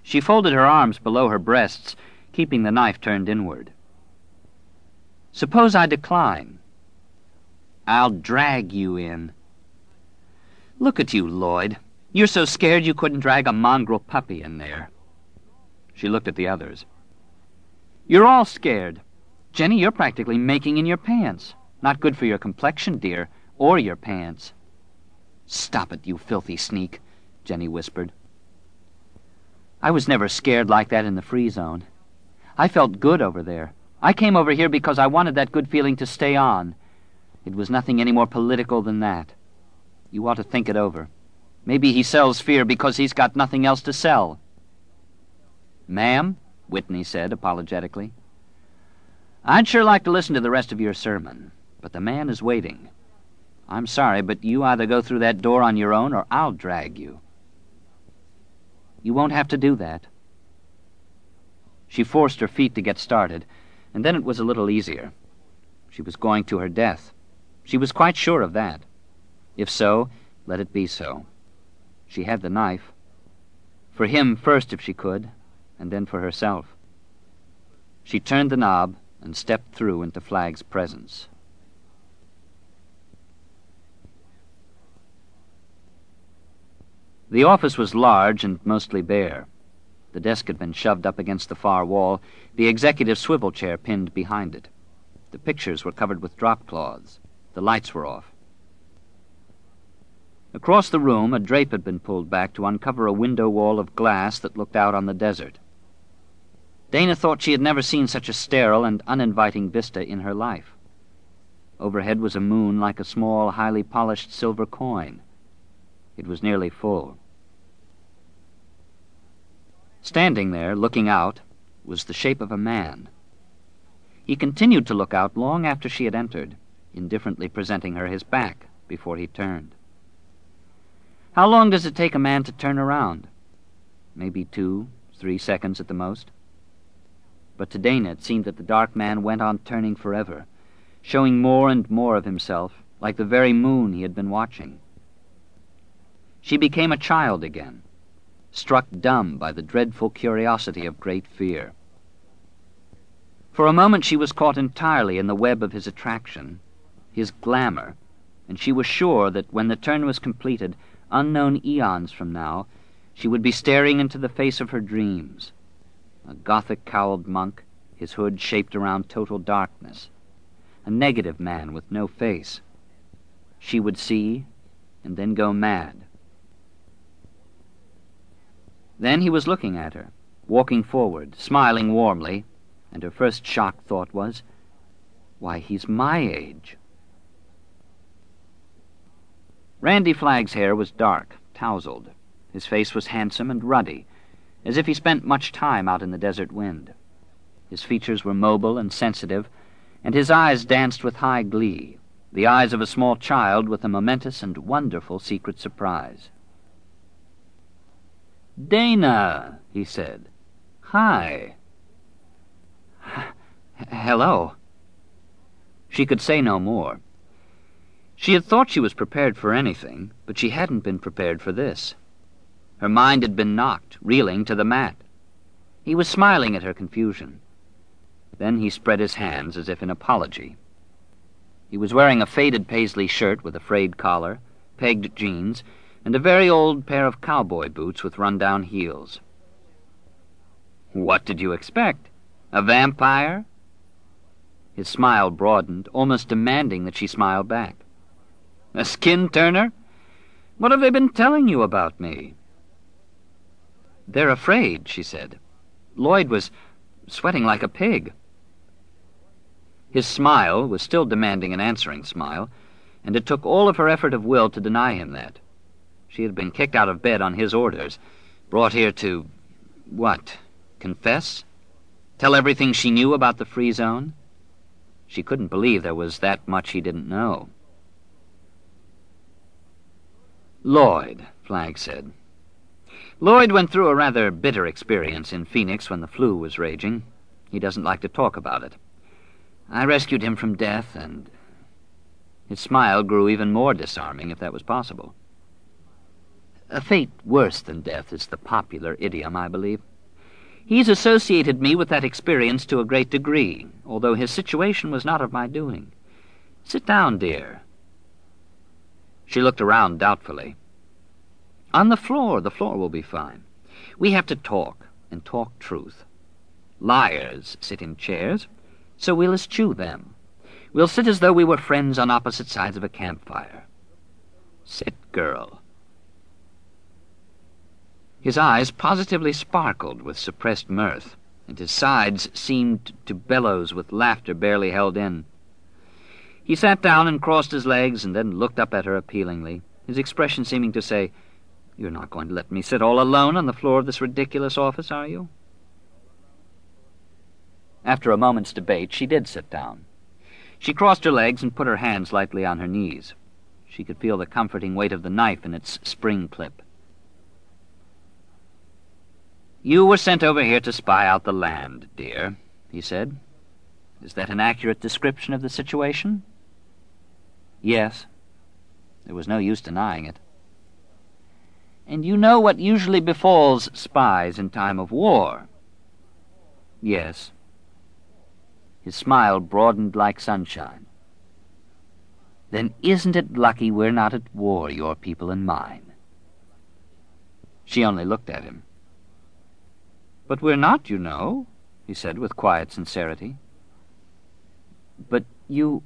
She folded her arms below her breasts, keeping the knife turned inward. "Suppose I decline?" "I'll drag you in." "Look at you, Lloyd. You're so scared you couldn't drag a mongrel puppy in there." She looked at the others. "You're all scared. Jenny, you're practically making in your pants. Not good for your complexion, dear, or your pants." "Stop it, you filthy sneak," Jenny whispered. "I was never scared like that in the free zone. I felt good over there. I came over here because I wanted that good feeling to stay on. It was nothing any more political than that. You ought to think it over. Maybe he sells fear because he's got nothing else to sell." "Ma'am," Whitney said apologetically, "I'd sure like to listen to the rest of your sermon, but the man is waiting. I'm sorry, but you either go through that door on your own or I'll drag you." "You won't have to do that." She forced her feet to get started, and then it was a little easier. She was going to her death. She was quite sure of that. If so, let it be so. She had the knife. For him first if she could, and then for herself. She turned the knob and stepped through into Flagg's presence. The office was large and mostly bare. The desk had been shoved up against the far wall, the executive swivel chair pinned behind it. The pictures were covered with drop cloths. The lights were off. Across the room, a drape had been pulled back to uncover a window wall of glass that looked out on the desert. Dana thought she had never seen such a sterile and uninviting vista in her life. Overhead was a moon like a small, highly polished silver coin. It was nearly full. Standing there, looking out, was the shape of a man. He continued to look out long after she had entered, indifferently presenting her his back before he turned. How long does it take a man to turn around? Maybe 2, 3 seconds at the most. But to Dana it seemed that the dark man went on turning forever, showing more and more of himself, like the very moon he had been watching. She became a child again, struck dumb by the dreadful curiosity of great fear. For a moment she was caught entirely in the web of his attraction, his glamour, and she was sure that when the turn was completed, unknown eons from now, she would be staring into the face of her dreams, a Gothic-cowled monk, his hood shaped around total darkness, a negative man with no face. She would see, and then go mad. Then he was looking at her, walking forward, smiling warmly, and her first shocked thought was, "Why, he's my age." Randy Flagg's hair was dark, tousled. His face was handsome and ruddy, as if he spent much time out in the desert wind. His features were mobile and sensitive, and his eyes danced with high glee, the eyes of a small child with a momentous and wonderful secret surprise. "Dana," he said. "Hi." "Hello." She could say no more. She had thought she was prepared for anything, but she hadn't been prepared for this. Her mind had been knocked, reeling, to the mat. He was smiling at her confusion. Then he spread his hands as if in apology. He was wearing a faded paisley shirt with a frayed collar, pegged jeans, and a very old pair of cowboy boots with run-down heels. "What did you expect? A vampire?" His smile broadened, almost demanding that she smile back. "A skin-turner? What have they been telling you about me?" "They're afraid," she said. "Lloyd was sweating like a pig." His smile was still demanding an answering smile, and it took all of her effort of will to deny him that. She had been kicked out of bed on his orders, brought here to, what, confess? Tell everything she knew about the free zone? She couldn't believe there was that much he didn't know. "Lloyd," Flagg said. "Lloyd went through a rather bitter experience in Phoenix when the flu was raging. He doesn't like to talk about it. I rescued him from death, and..." His smile grew even more disarming, if that was possible. "A fate worse than death is the popular idiom, I believe. He's associated me with that experience to a great degree, although his situation was not of my doing. Sit down, dear." She looked around doubtfully. "On the floor will be fine. We have to talk, and talk truth. Liars sit in chairs, so we'll eschew them. We'll sit as though we were friends on opposite sides of a campfire. Sit, girl." His eyes positively sparkled with suppressed mirth, and his sides seemed to bellows with laughter barely held in. He sat down and crossed his legs and then looked up at her appealingly, his expression seeming to say, "You're not going to let me sit all alone on the floor of this ridiculous office, are you?" After a moment's debate, she did sit down. She crossed her legs and put her hands lightly on her knees. She could feel the comforting weight of the knife in its spring clip. "You were sent over here to spy out the land, dear," he said. "Is that an accurate description of the situation?" "Yes." There was no use denying it. "And you know what usually befalls spies in time of war?" "Yes." His smile broadened like sunshine. "Then isn't it lucky we're not at war, your people and mine?" She only looked at him. "But we're not, you know," he said with quiet sincerity. "But you—"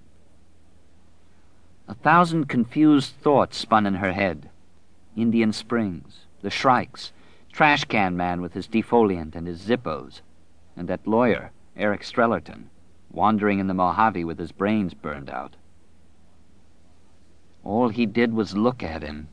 A thousand confused thoughts spun in her head. Indian Springs, the Shrikes, trash-can man with his defoliant and his Zippos, and that lawyer, Eric Strellerton, wandering in the Mojave with his brains burned out. All he did was look at him.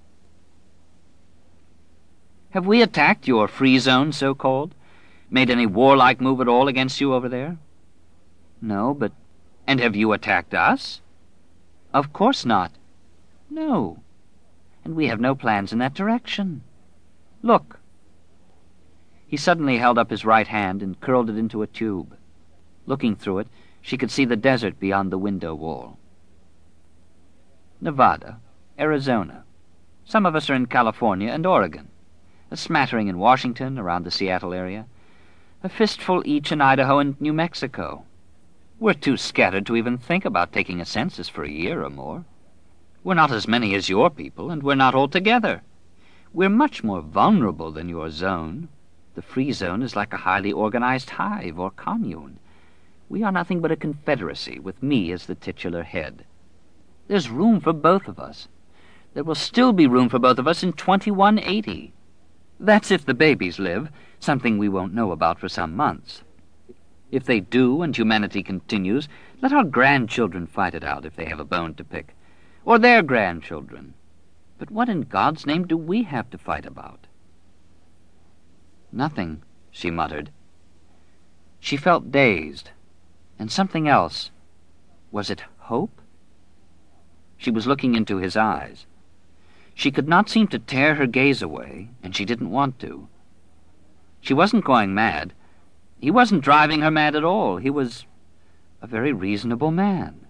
"Have we attacked your free zone, so-called? Made any warlike move at all against you over there?" "No, but—" "And have you attacked us?" "Of course not." "No. And we have no plans in that direction. Look." He suddenly held up his right hand and curled it into a tube. Looking through it, she could see the desert beyond the window wall. "Nevada, Arizona. Some of us are in California and Oregon. A smattering in Washington, around the Seattle area. A fistful each in Idaho and New Mexico. We're too scattered to even think about taking a census for a year or more. We're not as many as your people, and we're not all together. We're much more vulnerable than your zone. The free zone is like a highly organized hive or commune. We are nothing but a confederacy, with me as the titular head. There's room for both of us. There will still be room for both of us in 2180. That's if the babies live, something we won't know about for some months. If they do, and humanity continues, let our grandchildren fight it out if they have a bone to pick. Or their grandchildren. But what in God's name do we have to fight about?" "Nothing," she muttered. She felt dazed. And something else. Was it hope? She was looking into his eyes. She could not seem to tear her gaze away, and she didn't want to. She wasn't going mad. He wasn't driving her mad at all. He was a very reasonable man.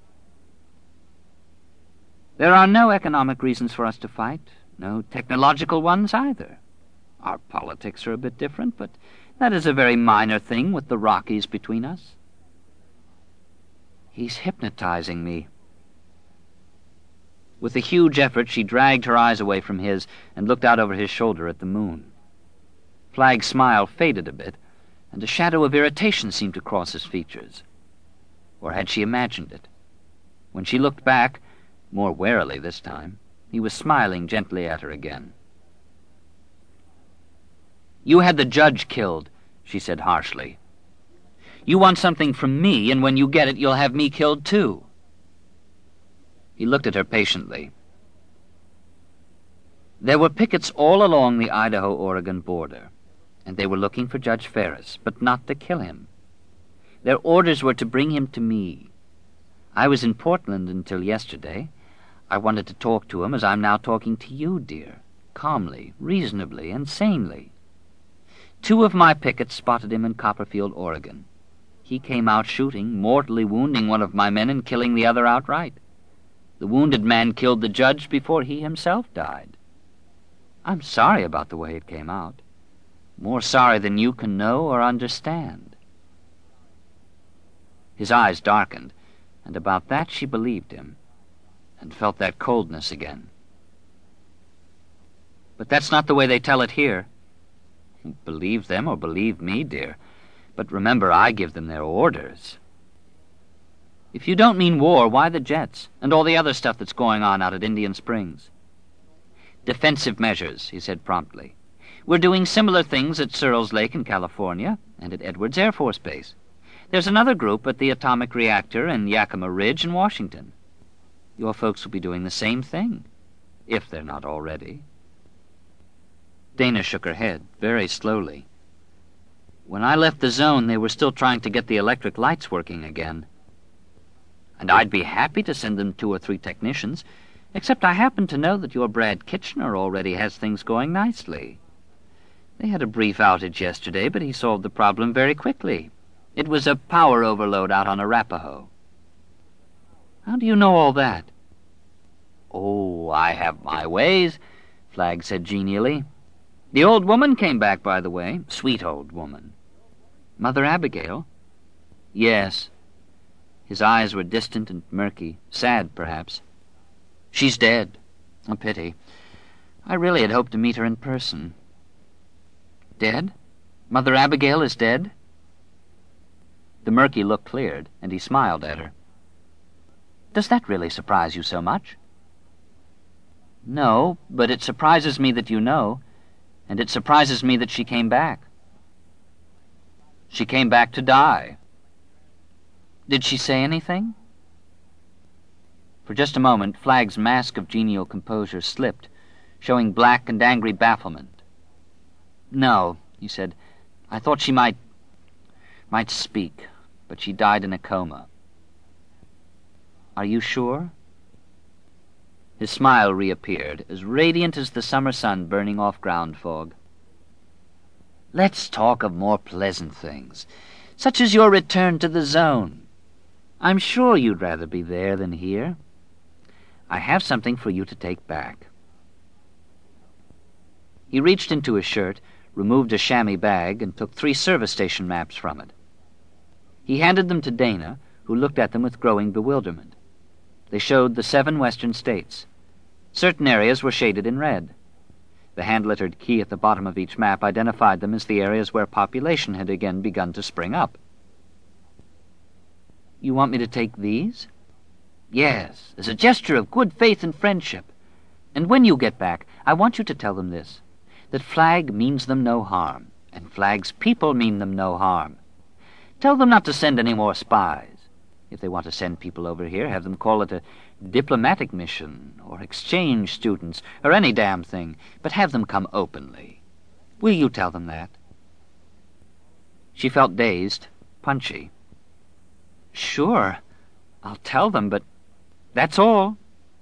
"There are no economic reasons for us to fight, no technological ones either. Our politics are a bit different, but that is a very minor thing with the Rockies between us." "He's hypnotizing me." With a huge effort, she dragged her eyes away from his and looked out over his shoulder at the moon. Flagg's smile faded a bit, and a shadow of irritation seemed to cross his features. Or had she imagined it? When she looked back, more warily this time, he was smiling gently at her again. "You had the judge killed," she said harshly. "You want something from me, and when you get it, you'll have me killed too." He looked at her patiently. There were pickets all along the Idaho-Oregon border, and they were looking for Judge Ferris, but not to kill him. Their orders were to bring him to me. I was in Portland until yesterday. I wanted to talk to him as I'm now talking to you, dear, calmly, reasonably, and sanely. 2 of my pickets spotted him in Copperfield, Oregon. He came out shooting, mortally wounding one of my men and killing the other outright. The wounded man killed the judge before he himself died. I'm sorry about the way it came out. More sorry than you can know or understand. His eyes darkened, and about that she believed him, and felt that coldness again. But that's not the way they tell it here. Believe them or believe me, dear. But remember, I give them their orders. If you don't mean war, why the jets and all the other stuff that's going on out at Indian Springs? Defensive measures, he said promptly. We're doing similar things at Searles Lake in California and at Edwards Air Force Base. There's another group at the atomic reactor in Yakima Ridge in Washington. Your folks will be doing the same thing, if they're not already. Dana shook her head, very slowly. When I left the zone, they were still trying to get the electric lights working again. And I'd be happy to send them 2 or 3 technicians, except I happen to know that your Brad Kitchener already has things going nicely. They had a brief outage yesterday, but he solved the problem very quickly. It was a power overload out on Arapahoe. How do you know all that? Oh, I have my ways, Flagg said genially. The old woman came back, by the way. Sweet old woman. Mother Abigail? Yes. His eyes were distant and murky, sad, perhaps. She's dead. A pity. I really had hoped to meet her in person. Dead? Mother Abigail is dead? The murky look cleared, and he smiled at her. Does that really surprise you so much? No, but it surprises me that you know, and it surprises me that she came back. She came back to die. Did she say anything? For just a moment, Flagg's mask of genial composure slipped, showing black and angry bafflement. No, he said. I thought she might speak, but she died in a coma. Are you sure? His smile reappeared, as radiant as the summer sun burning off ground fog. Let's talk of more pleasant things, such as your return to the zone. I'm sure you'd rather be there than here. I have something for you to take back. He reached into his shirt, removed a chamois bag, and took 3 service station maps from it. He handed them to Dana, who looked at them with growing bewilderment. They showed the 7 western states. Certain areas were shaded in red. The hand-lettered key at the bottom of each map identified them as the areas where population had again begun to spring up. You want me to take these? Yes, as a gesture of good faith and friendship. And when you get back, I want you to tell them this, that Flagg means them no harm, and Flagg's people mean them no harm. Tell them not to send any more spies. If they want to send people over here, have them call it a diplomatic mission, or exchange students, or any damn thing, but have them come openly. Will you tell them that? She felt dazed, punchy. Sure, I'll tell them, but that's all.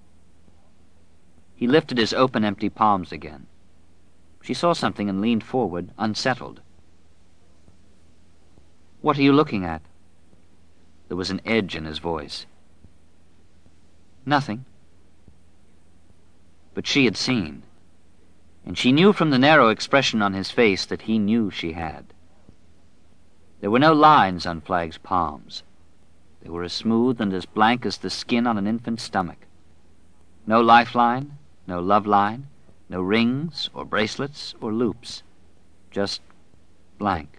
He lifted his open, empty palms again. She saw something and leaned forward, unsettled. What are you looking at? There was an edge in his voice. Nothing. But she had seen, and she knew from the narrow expression on his face that he knew she had. There were no lines on Flagg's palms. They were as smooth and as blank as the skin on an infant's stomach. No lifeline, no love line, no rings or bracelets or loops. Just blank.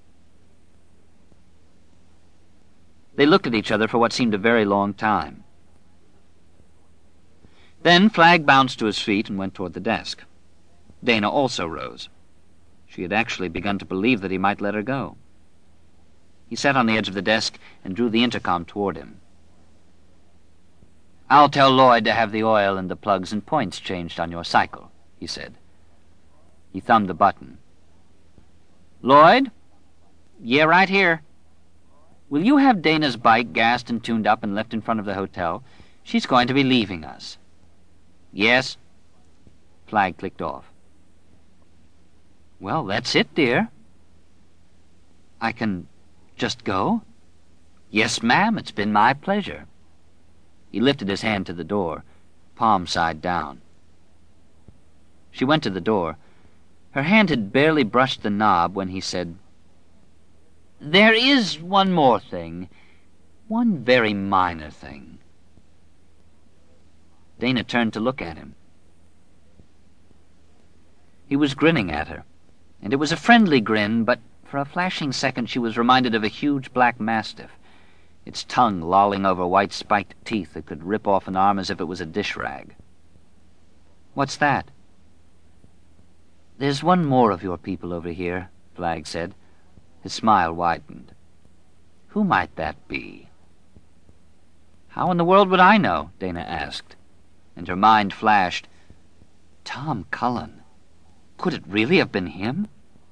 They looked at each other for what seemed a very long time. Then Flagg bounced to his feet and went toward the desk. Dana also rose. She had actually begun to believe that he might let her go. He sat on the edge of the desk and drew the intercom toward him. I'll tell Lloyd to have the oil and the plugs and points changed on your cycle, he said. He thumbed the button. Lloyd? Yeah, right here. Will you have Dana's bike gassed and tuned up and left in front of the hotel? She's going to be leaving us. Yes. Flagg clicked off. Well, that's it, dear. I can just go? Yes, ma'am, it's been my pleasure. He lifted his hand to the door, palm side down. She went to the door. Her hand had barely brushed the knob when he said, "There is one more thing. One very minor thing." Dana turned to look at him. He was grinning at her, and it was a friendly grin, but for a flashing second she was reminded of a huge black mastiff, its tongue lolling over white spiked teeth that could rip off an arm as if it was a dish rag. "What's that?" "There's one more of your people over here," Flagg said. His smile widened. "Who might that be?" "How in the world would I know?" Dana asked, and her mind flashed. Tom Cullen. Could it really have been him?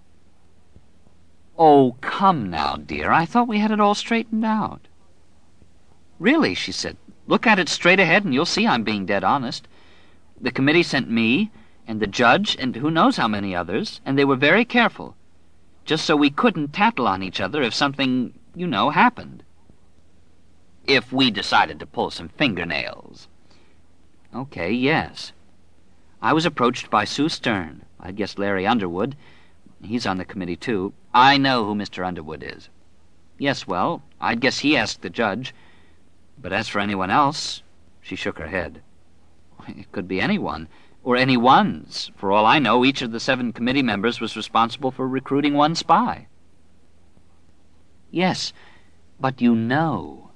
"Oh, come now, dear. I thought we had it all straightened out." "Really," she said. "Look at it straight ahead and you'll see I'm being dead honest. The committee sent me, and the judge, and who knows how many others, and they were very careful, just so we couldn't tattle on each other if something, happened. If we decided to pull some fingernails." "Okay, yes. I was approached by Sue Stern. I guess Larry Underwood. He's on the committee, too. I know who Mr. Underwood is." "Yes, well, I'd guess he asked the judge. But as for anyone else," she shook her head. "It could be anyone, or anyone's. For all I know, each of the 7 committee members was responsible for recruiting one spy." "Yes, but you know."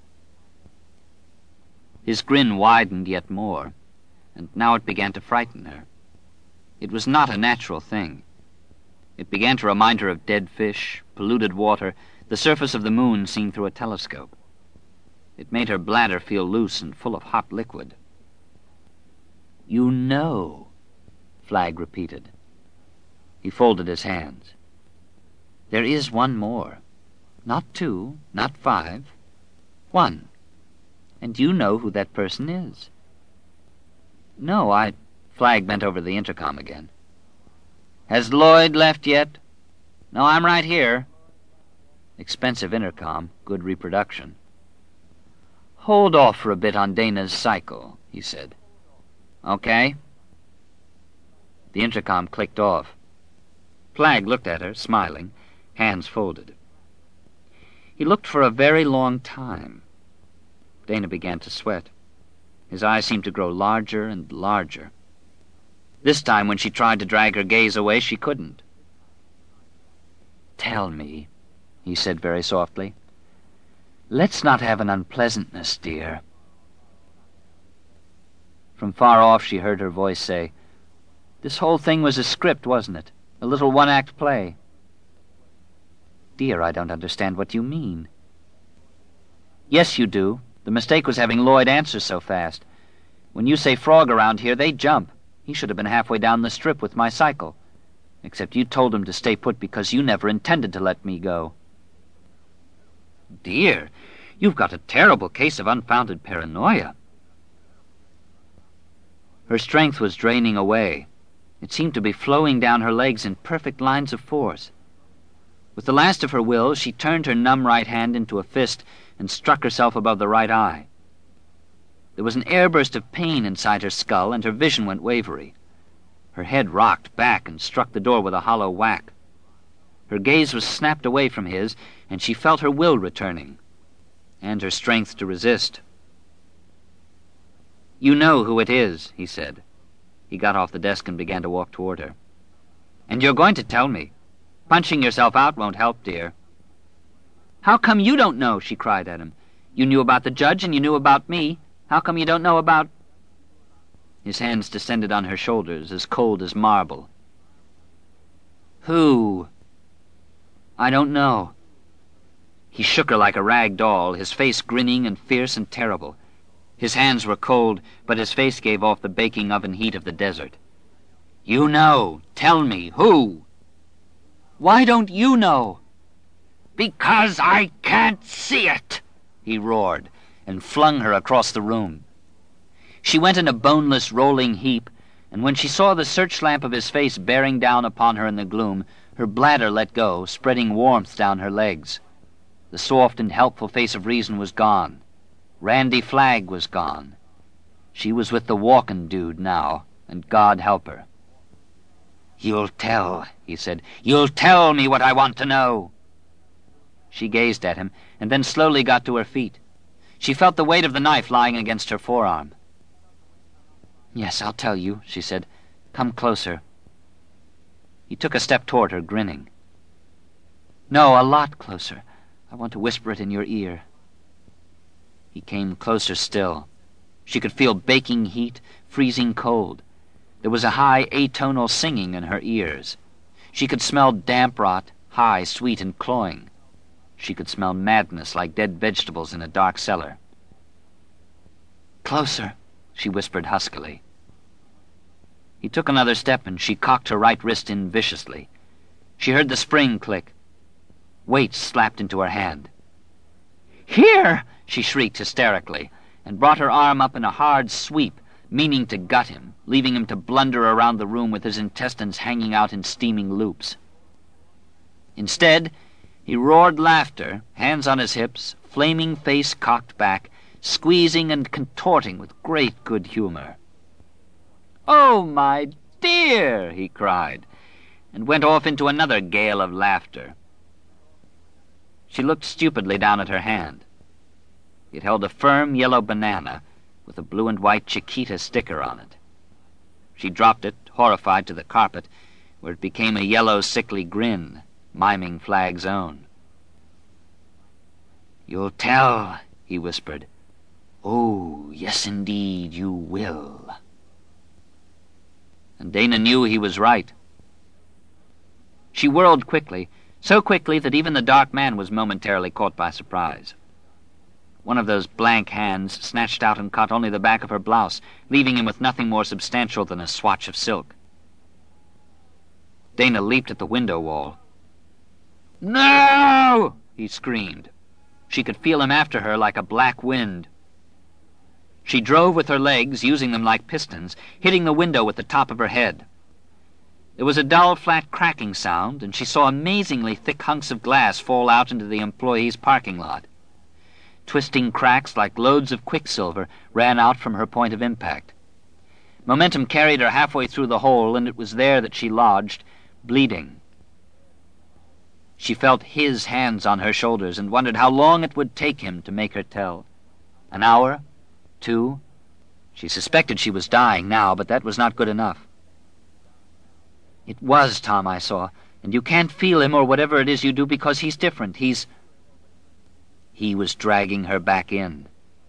His grin widened yet more, and now it began to frighten her. It was not a natural thing. It began to remind her of dead fish, polluted water, the surface of the moon seen through a telescope. It made her bladder feel loose and full of hot liquid. "You know," Flagg repeated. He folded his hands. "There is one more. Not 2, not 5. 1. And you know who that person is." "No, Flagg bent over the intercom again. "Has Lloyd left yet?" "No, I'm right here." Expensive intercom, good reproduction. "Hold off for a bit on Dana's cycle," he said. "Okay." The intercom clicked off. Flagg looked at her, smiling, hands folded. He looked for a very long time. Dana began to sweat. His eyes seemed to grow larger and larger. This time, when she tried to drag her gaze away, she couldn't. "Tell me," he said very softly. "Let's not have an unpleasantness, dear." From far off she heard her voice say, "This whole thing was a script, wasn't it? A little one-act play." "Dear, I don't understand what you mean." "Yes, you do. The mistake was having Lloyd answer so fast. When you say frog around here, they jump. He should have been halfway down the strip with my cycle. Except you told him to stay put because you never intended to let me go." "Dear, you've got a terrible case of unfounded paranoia." Her strength was draining away. It seemed to be flowing down her legs in perfect lines of force. With the last of her will, she turned her numb right hand into a fist and struck herself above the right eye. There was an airburst of pain inside her skull, and her vision went wavery. Her head rocked back and struck the door with a hollow whack. Her gaze was snapped away from his, and she felt her will returning, and her strength to resist. "You know who it is," he said. He got off the desk and began to walk toward her. "And you're going to tell me. Punching yourself out won't help, dear." "How come you don't know?" she cried at him. "You knew about the judge and you knew about me. How come you don't know about—" His hands descended on her shoulders, as cold as marble. "Who?" "I don't know." He shook her like a rag doll, his face grinning and fierce and terrible. His hands were cold, but his face gave off the baking oven heat of the desert. "You know. Tell me. Who?" "Why don't you know?" "Because I can't see it," he roared, and flung her across the room. She went in a boneless, rolling heap, and when she saw the search lamp of his face bearing down upon her in the gloom, her bladder let go, spreading warmth down her legs. The soft and helpful face of reason was gone. Randy Flagg was gone. She was with the walkin' dude now, and God help her. "You'll tell," he said. "You'll tell me what I want to know." She gazed at him, and then slowly got to her feet. She felt the weight of the knife lying against her forearm. "Yes, I'll tell you," she said. "Come closer." He took a step toward her, grinning. "No, a lot closer. I want to whisper it in your ear." He came closer still. She could feel baking heat, freezing cold. There was a high atonal singing in her ears. She could smell damp rot, high, sweet, and cloying. She could smell madness like dead vegetables in a dark cellar. "Closer," she whispered huskily. He took another step, and she cocked her right wrist in viciously. She heard the spring click. Weight slapped into her hand. "Here!" she shrieked hysterically, and brought her arm up in a hard sweep, meaning to gut him, leaving him to blunder around the room with his intestines hanging out in steaming loops. Instead, he roared laughter, hands on his hips, flaming face cocked back, squeezing and contorting with great good humor. "Oh, my dear!" he cried, and went off into another gale of laughter. She looked stupidly down at her hand. It held a firm yellow banana with a blue and white Chiquita sticker on it. She dropped it, horrified, to the carpet, where it became a yellow, sickly grin, miming Flag's own. "You'll tell," he whispered. "Oh, yes, indeed, you will." And Dana knew he was right. She whirled quickly, so quickly that even the dark man was momentarily caught by surprise. One of those blank hands snatched out and caught only the back of her blouse, leaving him with nothing more substantial than a swatch of silk. Dana leaped at the window wall. "No!" he screamed. She could feel him after her like a black wind. She drove with her legs, using them like pistons, hitting the window with the top of her head. There was a dull, flat cracking sound, and she saw amazingly thick hunks of glass fall out into the employees' parking lot. Twisting cracks like loads of quicksilver ran out from her point of impact. Momentum carried her halfway through the hole, and it was there that she lodged, bleeding. She felt his hands on her shoulders and wondered how long it would take him to make her tell. An hour? 2? She suspected she was dying now, but that was not good enough. "It was Tom I saw, and you can't feel him or whatever it is you do because he's different. He was dragging her back in."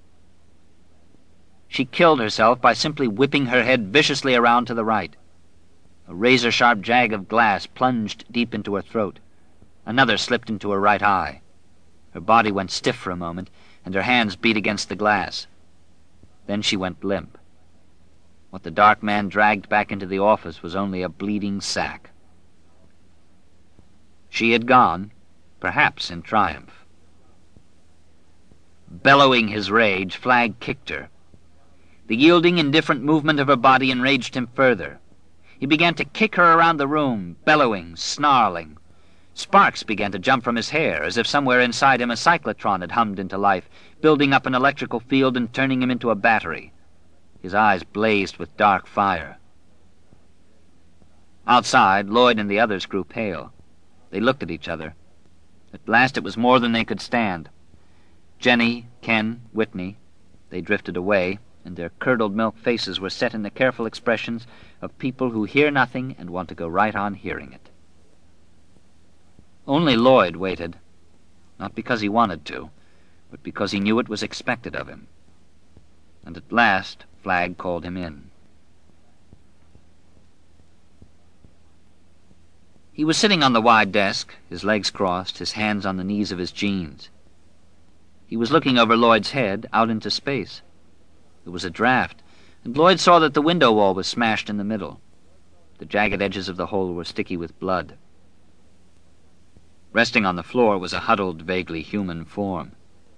She killed herself by simply whipping her head viciously around to the right. A razor-sharp jag of glass plunged deep into her throat. Another slipped into her right eye. Her body went stiff for a moment, and her hands beat against the glass. Then she went limp. What the dark man dragged back into the office was only a bleeding sack. She had gone, perhaps in triumph. Bellowing his rage, Flag kicked her. The yielding, indifferent movement of her body enraged him further. He began to kick her around the room, bellowing, snarling. Sparks began to jump from his hair, as if somewhere inside him a cyclotron had hummed into life, building up an electrical field and turning him into a battery. His eyes blazed with dark fire. Outside, Lloyd and the others grew pale. They looked at each other. At last it was more than they could stand. Jenny, Ken, Whitney, they drifted away, and their curdled milk faces were set in the careful expressions of people who hear nothing and want to go right on hearing it. Only Lloyd waited, not because he wanted to, but because he knew it was expected of him. And at last, Flag called him in. He was sitting on the wide desk, his legs crossed, his hands on the knees of his jeans. He was looking over Lloyd's head, out into space. There was a draft, and Lloyd saw that the window wall was smashed in the middle. The jagged edges of the hole were sticky with blood. Resting on the floor was a huddled, vaguely human form.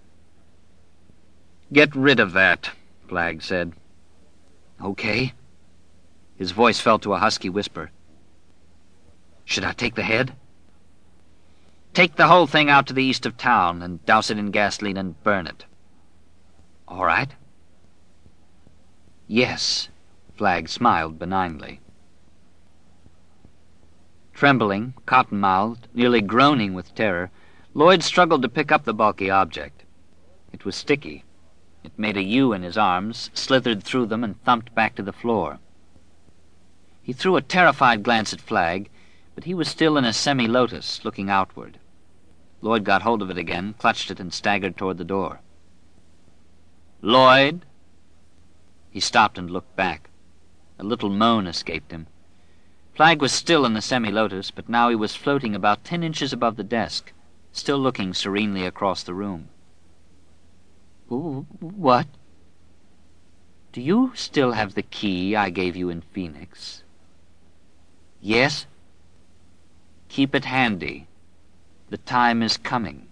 "Get rid of that," Flag said. "Okay." His voice fell to a husky whisper. "Should I take the head?" "Take the whole thing out to the east of town and douse it in gasoline and burn it." "All right." "Yes," Flag smiled benignly. Trembling, cotton-mouthed, nearly groaning with terror, Lloyd struggled to pick up the bulky object. It was sticky. It made a U in his arms, slithered through them, and thumped back to the floor. He threw a terrified glance at Flagg, but he was still in a semi-lotus, looking outward. Lloyd got hold of it again, clutched it, and staggered toward the door. "Lloyd!" He stopped and looked back. A little moan escaped him. Flagg was still in the semi-lotus, but now he was floating about 10 inches above the desk, still looking serenely across the room. "What? Do you still have the key I gave you in Phoenix?" "Yes." "Keep it handy. The time is coming."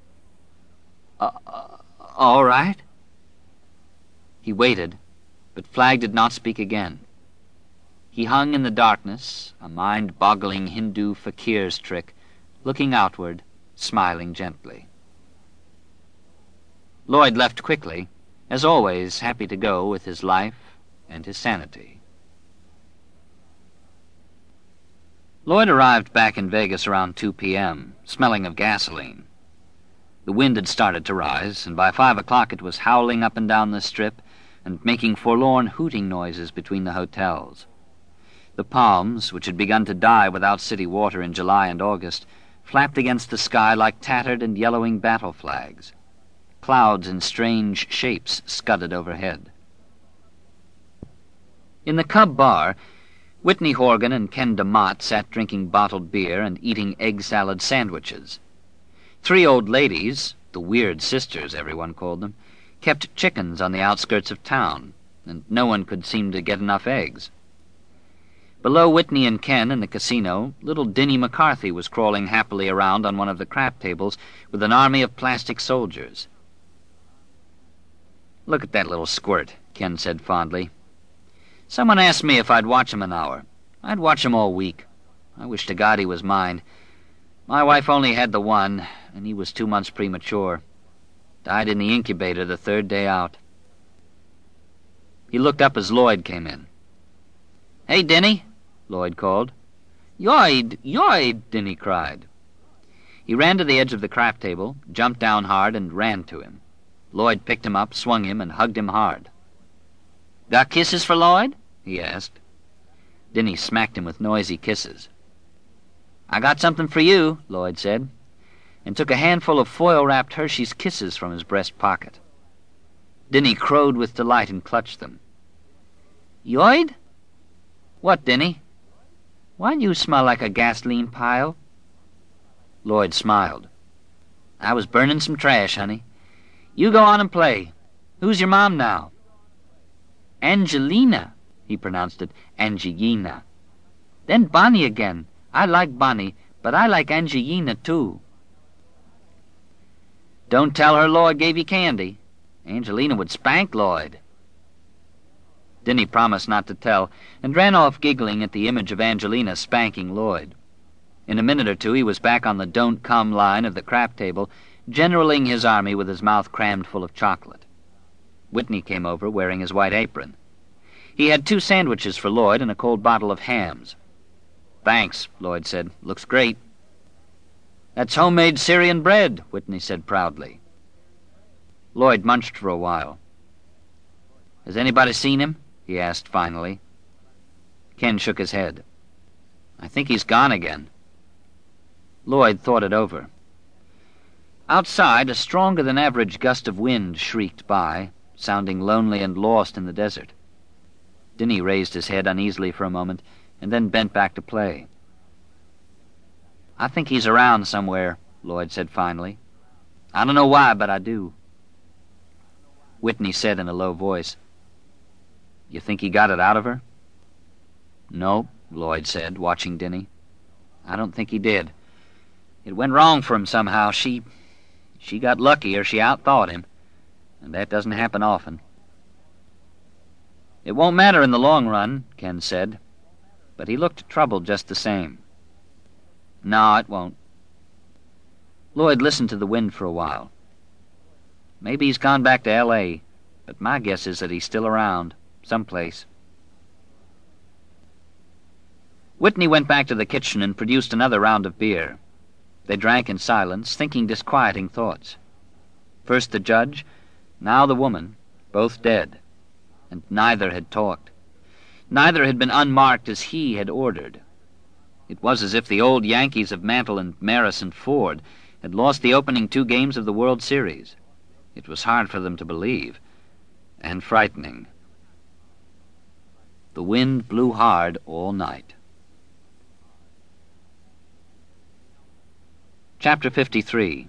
All right." He waited, but Flagg did not speak again. He hung in the darkness, a mind-boggling Hindu fakir's trick, looking outward, smiling gently. Lloyd left quickly, as always happy to go with his life and his sanity. Lloyd arrived back in Vegas around 2 p.m., smelling of gasoline. The wind had started to rise, and by 5 o'clock it was howling up and down the Strip and making forlorn hooting noises between the hotels. The palms, which had begun to die without city water in July and August, flapped against the sky like tattered and yellowing battle flags. Clouds in strange shapes scudded overhead. In the Cub Bar, Whitney Horgan and Ken DeMott sat drinking bottled beer and eating egg salad sandwiches. 3 old ladies, the Weird Sisters everyone called them, kept chickens on the outskirts of town, and no one could seem to get enough eggs. Below Whitney and Ken in the casino, little Dinny McCarthy was crawling happily around on one of the crap tables with an army of plastic soldiers. "Look at that little squirt," Ken said fondly. "Someone asked me if I'd watch him an hour. I'd watch him all week. I wish to God he was mine. My wife only had the one, and he was 2 months premature. Died in the incubator the 3rd day out." He looked up as Lloyd came in. "Hey, Dinny," Lloyd called. "Lloyd! Lloyd!" Dinny cried. He ran to the edge of the crap table, jumped down hard, and ran to him. Lloyd picked him up, swung him, and hugged him hard. "Got kisses for Lloyd?" he asked. Dinny smacked him with noisy kisses. "I got something for you," Lloyd said, and took a handful of foil-wrapped Hershey's Kisses from his breast pocket. Dinny crowed with delight and clutched them. "Lloyd?" "What, Dinny?" "Why do you smell like a gasoline pile?" Lloyd smiled. "I was burning some trash, honey. You go on and play. Who's your mom now?" "Angelina," he pronounced it, Angelina. "Then Bonnie again. I like Bonnie, but I like Angelina, too." "Don't tell her Lloyd gave you candy. Angelina would spank Lloyd." Dinny promised not to tell, and ran off giggling at the image of Angelina spanking Lloyd. In a minute or two he was back on the don't come line of the crap table, generaling his army with his mouth crammed full of chocolate. Whitney came over, wearing his white apron. He had 2 sandwiches for Lloyd and a cold bottle of Hamm's. "Thanks," Lloyd said. "Looks great." "That's homemade Syrian bread," Whitney said proudly. Lloyd munched for a while. "Has anybody seen him?" he asked finally. Ken shook his head. "I think he's gone again." Lloyd thought it over. Outside, a stronger-than-average gust of wind shrieked by, sounding lonely and lost in the desert. Dinny raised his head uneasily for a moment, and then bent back to play. "I think he's around somewhere," Lloyd said finally. "I don't know why, but I do." Whitney said in a low voice, "You think he got it out of her?" "No," Lloyd said, watching Dinny. "I don't think he did. It went wrong for him somehow. She got lucky, or she outthought him, and that doesn't happen often." "It won't matter in the long run," Ken said, but he looked troubled just the same. "No, it won't." Lloyd listened to the wind for a while. "Maybe he's gone back to L.A., but my guess is that he's still around, someplace." Whitney went back to the kitchen and produced another round of beer. They drank in silence, thinking disquieting thoughts. First the judge, now the woman, both dead, and neither had talked. Neither had been unmarked as he had ordered. It was as if the old Yankees of Mantle and Maris and Ford had lost the opening 2 games of the World Series. It was hard for them to believe, and frightening. The wind blew hard all night. Chapter 53.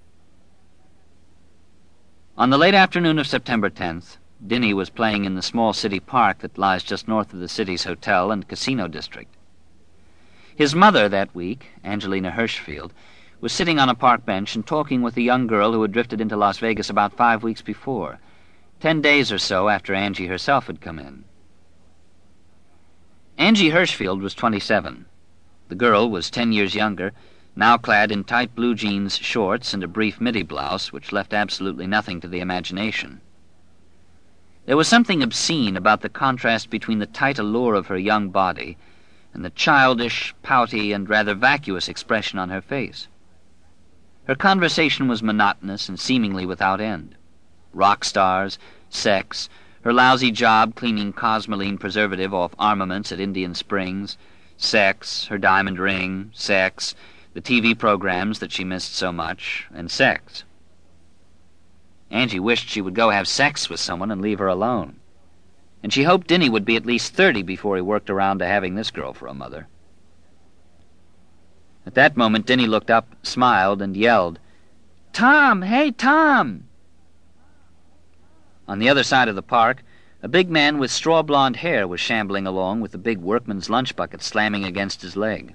On the late afternoon of September 10th, Dinny was playing in the small city park that lies just north of the city's hotel and casino district. His mother that week, Angelina Hirschfield, was sitting on a park bench and talking with a young girl who had drifted into Las Vegas about 5 weeks before, 10 days or so after Angie herself had come in. Angie Hirschfield was 27. The girl was 10 years younger, now clad in tight blue jeans, shorts, and a brief midi blouse, which left absolutely nothing to the imagination. There was something obscene about the contrast between the tight allure of her young body and the childish, pouty, and rather vacuous expression on her face. Her conversation was monotonous and seemingly without end. Rock stars, sex, her lousy job cleaning Cosmoline preservative off armaments at Indian Springs, sex, her diamond ring, sex, the TV programs that she missed so much, and sex. Angie wished she would go have sex with someone and leave her alone. And she hoped Dinny would be at least 30 before he worked around to having this girl for a mother. At that moment, Dinny looked up, smiled, and yelled, "Tom! Hey, Tom!" On the other side of the park, a big man with straw-blonde hair was shambling along with the big workman's lunch bucket slamming against his leg.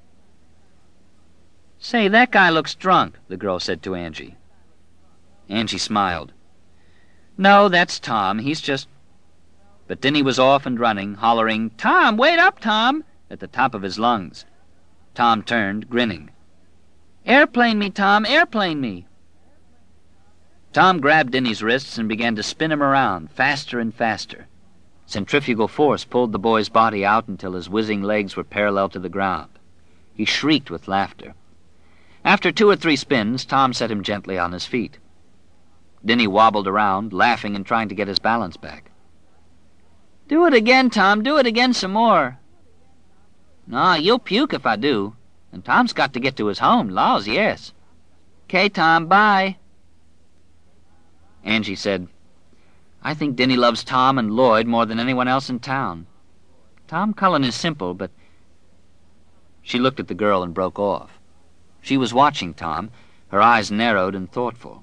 "Say, that guy looks drunk," the girl said to Angie. Angie smiled. "No, that's Tom. He's just—" But Dinny was off and running, hollering, "Tom, wait up, Tom!" at the top of his lungs. Tom turned, grinning. "Airplane me, Tom, airplane me!" Tom grabbed Dinny's wrists and began to spin him around, faster and faster. Centrifugal force pulled the boy's body out until his whizzing legs were parallel to the ground. He shrieked with laughter. After 2 or 3 spins, Tom set him gently on his feet. Dinny wobbled around, laughing and trying to get his balance back. "Do it again, Tom. Do it again some more." "No, you'll puke if I do. And Tom's got to get to his home. Laws, yes." "'Kay, Tom, bye." Angie said, "I think Dinny loves Tom and Lloyd more than anyone else in town. Tom Cullen is simple, but—" She looked at the girl and broke off. She was watching Tom, her eyes narrowed and thoughtful.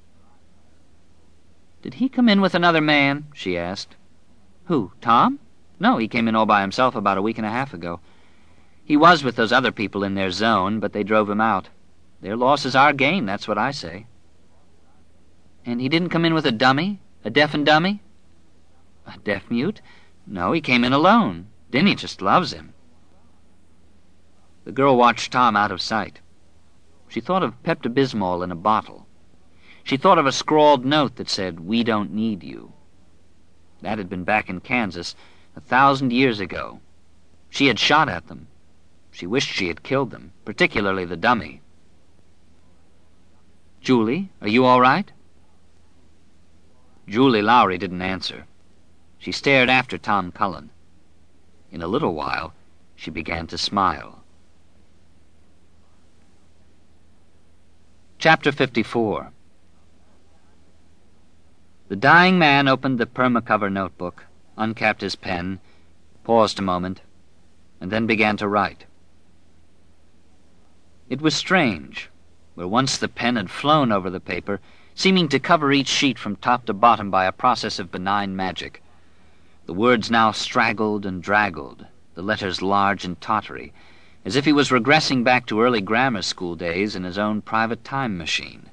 "Did he come in with another man?" she asked. "Who, Tom? No, he came in all by himself about a week and a half ago. He was with those other people in their zone, but they drove him out. Their loss is our gain, that's what I say." "And he didn't come in with a dummy? A deaf and dummy?" "A deaf-mute? No, he came in alone. Dinny just loves him." The girl watched Tom out of sight. She thought of Pepto-Bismol in a bottle. She thought of a scrawled note that said, "We don't need you." That had been back in Kansas 1,000 years ago. She had shot at them. She wished she had killed them, particularly the dummy. "Julie, are you all right?" Julie Lowry didn't answer. She stared after Tom Cullen. In a little while, she began to smile. Chapter 54. The dying man opened the permacover notebook, uncapped his pen, paused a moment, and then began to write. It was strange. Where once the pen had flown over the paper, seeming to cover each sheet from top to bottom by a process of benign magic, the words now straggled and draggled, the letters large and tottery, as if he was regressing back to early grammar school days in his own private time machine.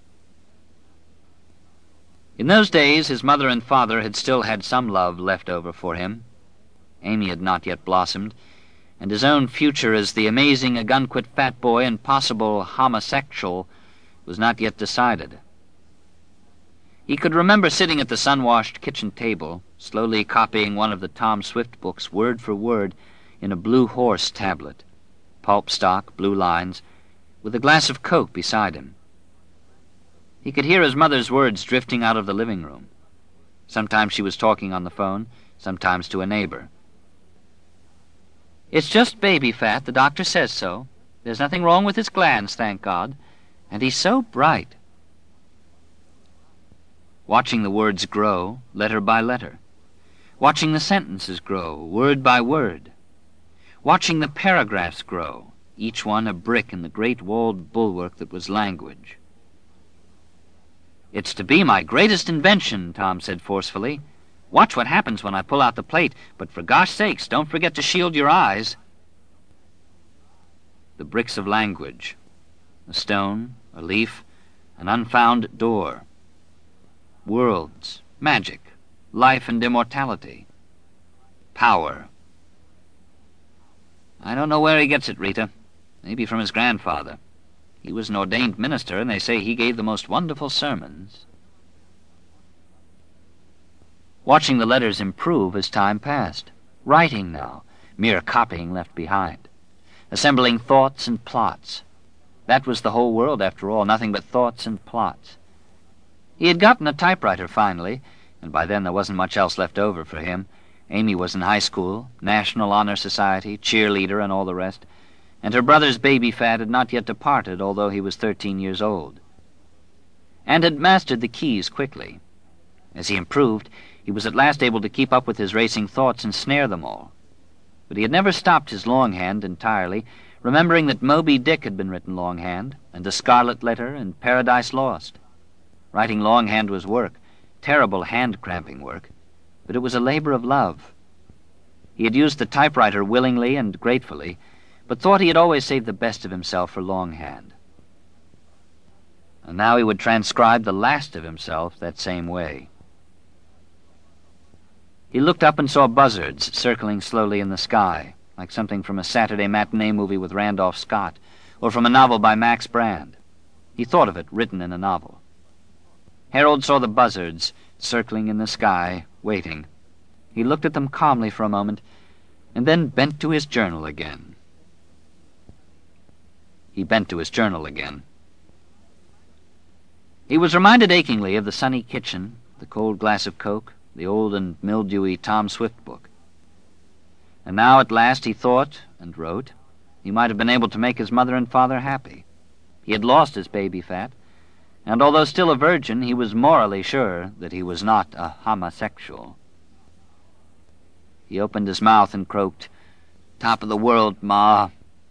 In those days, his mother and father had still had some love left over for him. Amy had not yet blossomed, and his own future as the amazing Ogunquit fat boy and possible homosexual was not yet decided. He could remember sitting at the sun-washed kitchen table, slowly copying one of the Tom Swift books word for word, in a blue horse tablet, pulp stock, blue lines, with a glass of Coke beside him. He could hear his mother's words drifting out of the living room. Sometimes she was talking on the phone, sometimes to a neighbor. "It's just baby fat. The doctor says so. There's nothing wrong with his glands, thank God. And he's so bright." Watching the words grow, letter by letter. Watching the sentences grow, word by word. Watching the paragraphs grow, each one a brick in the great walled bulwark that was language. "It's to be my greatest invention," Tom said forcefully. "Watch what happens when I pull out the plate, but for gosh sakes, don't forget to shield your eyes." The bricks of language. A stone, a leaf, an unfound door. Worlds, magic, life and immortality. Power. "I don't know where he gets it, Rita. Maybe from his grandfather. He was an ordained minister, and they say he gave the most wonderful sermons." Watching the letters improve as time passed. Writing now, mere copying left behind. Assembling thoughts and plots. That was the whole world, after all, nothing but thoughts and plots. He had gotten a typewriter finally, and by then there wasn't much else left over for him. Amy was in high school, National Honor Society, cheerleader, and all the rest, and her brother's baby fat had not yet departed, although he was 13 years old, and had mastered the keys quickly. As he improved, he was at last able to keep up with his racing thoughts and snare them all. But he had never stopped his longhand entirely, remembering that Moby Dick had been written longhand, and The Scarlet Letter, and Paradise Lost. Writing longhand was work, terrible hand-cramping work, but it was a labor of love. He had used the typewriter willingly and gratefully, but thought he had always saved the best of himself for longhand. And now he would transcribe the last of himself that same way. He looked up and saw buzzards circling slowly in the sky, like something from a Saturday matinee movie with Randolph Scott, or from a novel by Max Brand. He thought of it written in a novel. Harold saw the buzzards circling in the sky, waiting. He looked at them calmly for a moment, and then bent to his journal again. He was reminded achingly of the sunny kitchen, the cold glass of Coke, the old and mildewy Tom Swift book. And now at last he thought and wrote he might have been able to make his mother and father happy. He had lost his baby fat, and although still a virgin, he was morally sure that he was not a homosexual. He opened his mouth and croaked, "Top of the world, Ma."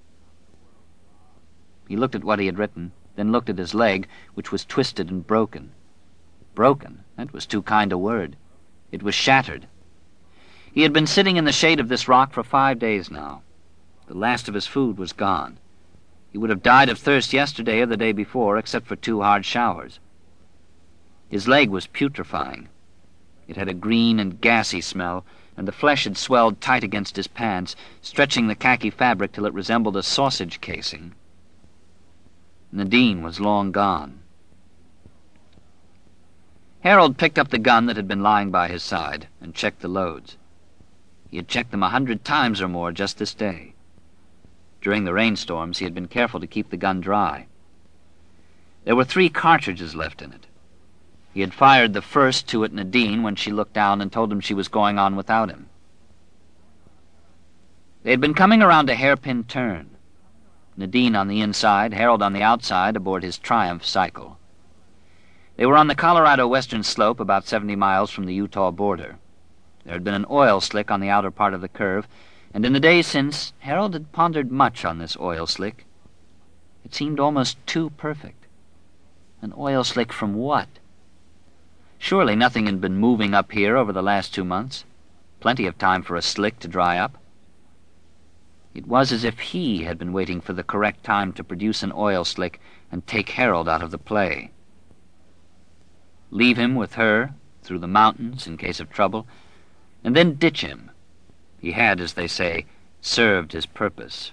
He looked at what he had written, then looked at his leg, which was twisted and broken. Broken? That was too kind a word. It was shattered. He had been sitting in the shade of this rock for 5 days now. The last of his food was gone. He would have died of thirst yesterday or the day before, except for 2 hard showers. His leg was putrefying. It had a green and gassy smell, and the flesh had swelled tight against his pants, stretching the khaki fabric till it resembled a sausage casing. Nadine was long gone. Harold picked up the gun that had been lying by his side and checked the loads. He had checked them 100 times or more just this day. During the rainstorms, he had been careful to keep the gun dry. There were 3 cartridges left in it. He had fired the first 2 at Nadine when she looked down and told him she was going on without him. They had been coming around a hairpin turn. Nadine on the inside, Harold on the outside aboard his Triumph cycle. They were on the Colorado western slope about 70 miles from the Utah border. There had been an oil slick on the outer part of the curve, and in the days since, Harold had pondered much on this oil slick. It seemed almost too perfect. An oil slick from what? Surely nothing had been moving up here over the last 2 months. Plenty of time for a slick to dry up. It was as if he had been waiting for the correct time to produce an oil slick and take Harold out of the play. Leave him with her through the mountains in case of trouble, and then ditch him. He had, as they say, served his purpose.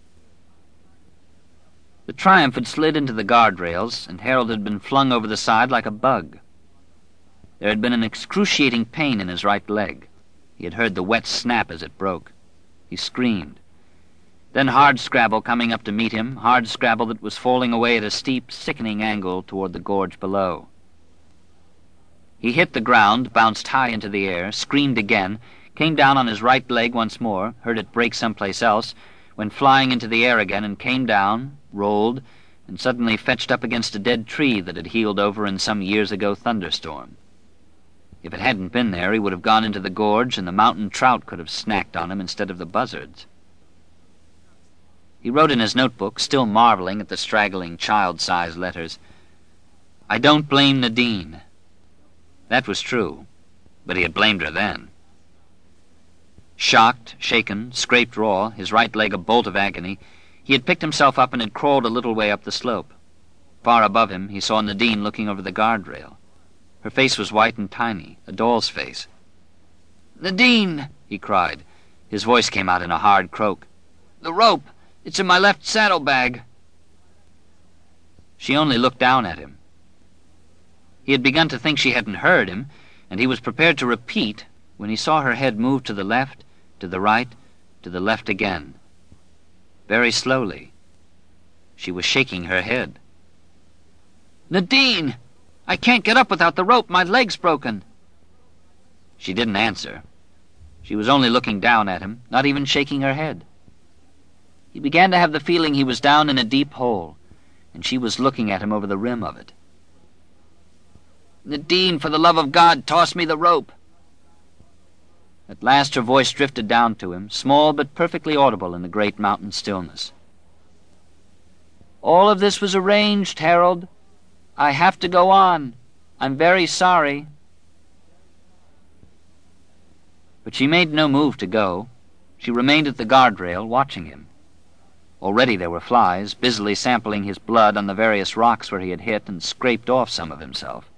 The Triumph had slid into the guardrails, and Harold had been flung over the side like a bug. There had been an excruciating pain in his right leg. He had heard the wet snap as it broke. He screamed. Then Hardscrabble coming up to meet him, Hardscrabble that was falling away at a steep, sickening angle toward the gorge below. He hit the ground, bounced high into the air, screamed again, came down on his right leg once more, heard it break someplace else, went flying into the air again and came down, rolled, and suddenly fetched up against a dead tree that had heeled over in some years-ago thunderstorm. If it hadn't been there, he would have gone into the gorge, and the mountain trout could have snacked on him instead of the buzzards. He wrote in his notebook, still marveling at the straggling child-sized letters, "I don't blame Nadine." That was true, but he had blamed her then. Shocked, shaken, scraped raw, his right leg a bolt of agony, he had picked himself up and had crawled a little way up the slope. Far above him, he saw Nadine looking over the guardrail. Her face was white and tiny, a doll's face. "Nadine!" he cried. His voice came out in a hard croak. "The rope! It's in my left saddlebag." She only looked down at him. He had begun to think she hadn't heard him, and he was prepared to repeat when he saw her head move to the left, to the right, to the left again. Very slowly. She was shaking her head. "Nadine! I can't get up without the rope. My leg's broken." She didn't answer. She was only looking down at him, not even shaking her head. He began to have the feeling he was down in a deep hole, and she was looking at him over the rim of it. "Nadine, for the love of God, toss me the rope." At last her voice drifted down to him, small but perfectly audible in the great mountain stillness. "All of this was arranged, Harold. I have to go on. I'm very sorry." But she made no move to go. She remained at the guardrail, watching him. Already there were flies, busily sampling his blood on the various rocks where he had hit and scraped off some of himself.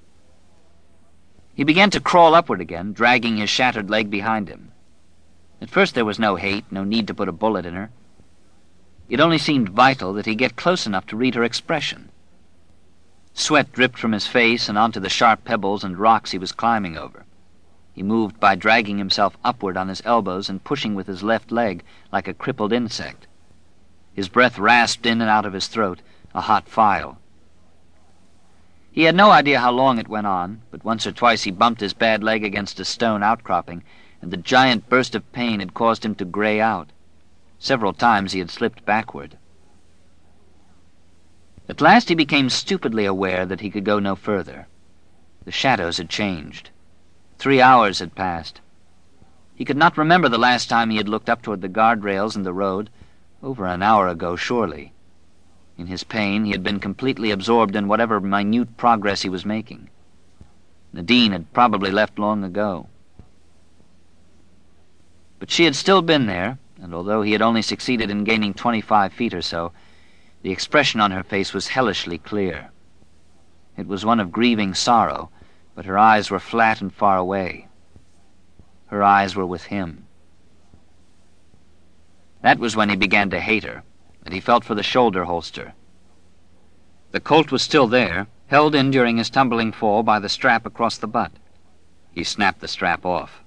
He began to crawl upward again, dragging his shattered leg behind him. At first there was no hate, no need to put a bullet in her. It only seemed vital that he get close enough to read her expression. Sweat dripped from his face and onto the sharp pebbles and rocks he was climbing over. He moved by dragging himself upward on his elbows and pushing with his left leg like a crippled insect. His breath rasped in and out of his throat, a hot file. He had no idea how long it went on, but once or twice he bumped his bad leg against a stone outcropping, and the giant burst of pain had caused him to gray out. Several times he had slipped backward. At last he became stupidly aware that he could go no further. The shadows had changed. 3 hours had passed. He could not remember the last time he had looked up toward the guardrails and the road, over an hour ago, surely. In his pain, he had been completely absorbed in whatever minute progress he was making. Nadine had probably left long ago. But she had still been there, and although he had only succeeded in gaining 25 feet or so, the expression on her face was hellishly clear. It was one of grieving sorrow, but her eyes were flat and far away. Her eyes were with him. That was when he began to hate her, and he felt for the shoulder holster. The Colt was still there, held in during his tumbling fall by the strap across the butt. He snapped the strap off.